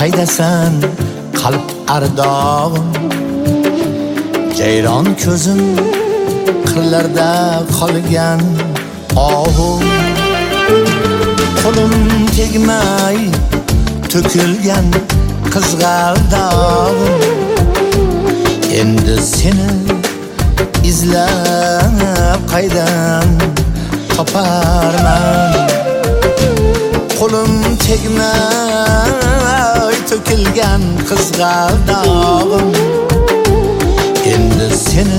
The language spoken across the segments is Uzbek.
qaydasan qalb ardog'im, jayron ko'zim qirlarda qolgan ohim, qo'lim tegmay to'kilgan qizg'aldog'im, endi seni izlab qaydan toparman. Qo'lim tegmay to'kilgan qizg'aldog'im, endi seni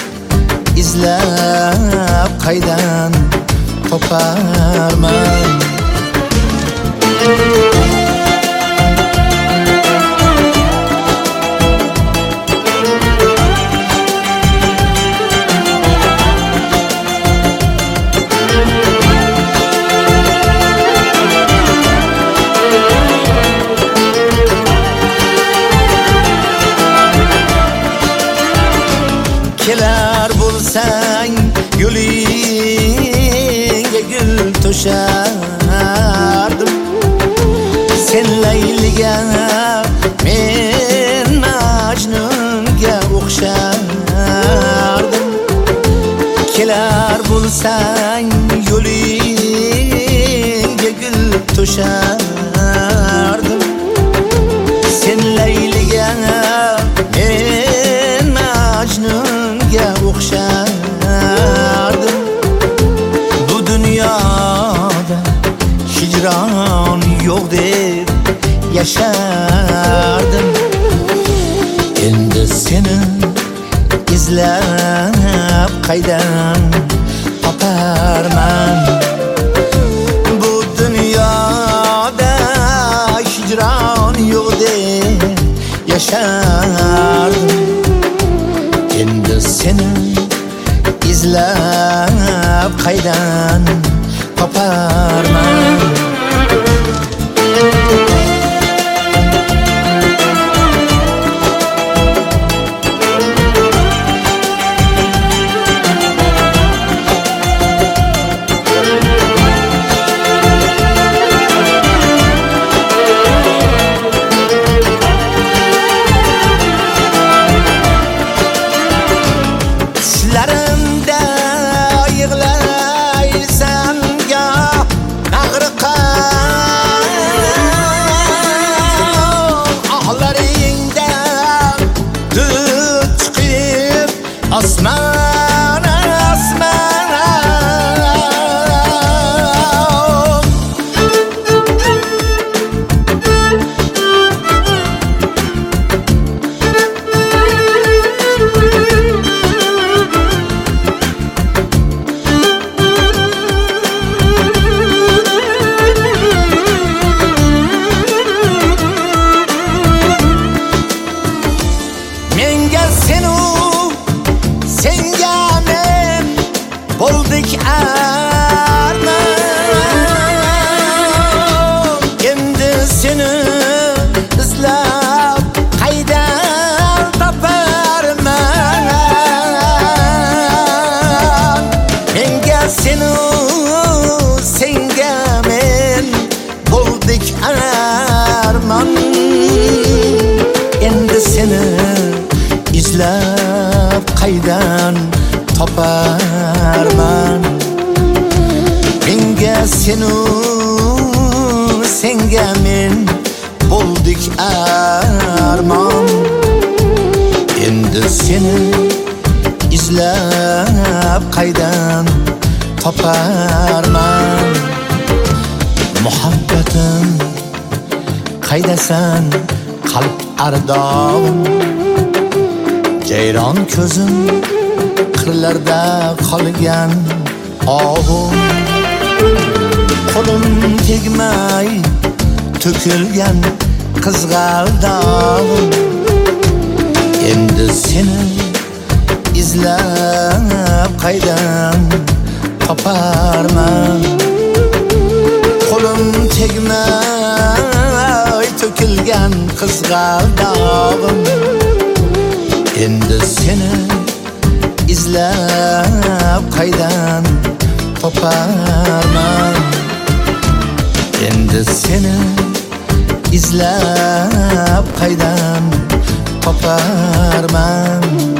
izlab qaydan toparman. Kelar bo'lsang yo'lingga gul to'shardim, sen Layliga men Majnunga o'xshardim. Kelar bo'lsang yo'lingga gul to'shardim, sen Layliga men Majnunga o'xshardim. Bu dunyoda hijron yo'q deb yashardim, endi seni izlab qaydan toparman. Bu dunyoda hijron yo'q deb yashardim, endi seni izlab qaydan toparman. Larimda yig'laysan goh ag'riqar, ohlaringda dud chiqib osmon osmon. Menga senu senga men bo'ldik armon, endi seni izlab qaydan toparman. Menga senu senga men bo'ldik armon, endi seni izlab qaydan toparman. Menga senu senga men bo'ldik armon, endi seni izlab qaydan toparman. Muhabbatim qaydasan qalb ardog'im, jayron ko'zim qirlarda qolgan ohim, qo'lim tegmay to'kilgan qizg'aldog'im, endi seni izlab qaydan toparman. Qo'lim tegmay to'kilgan qizg'aldog'im, endi seni izlab qaydan toparman. Endi seni izlab qaydan toparman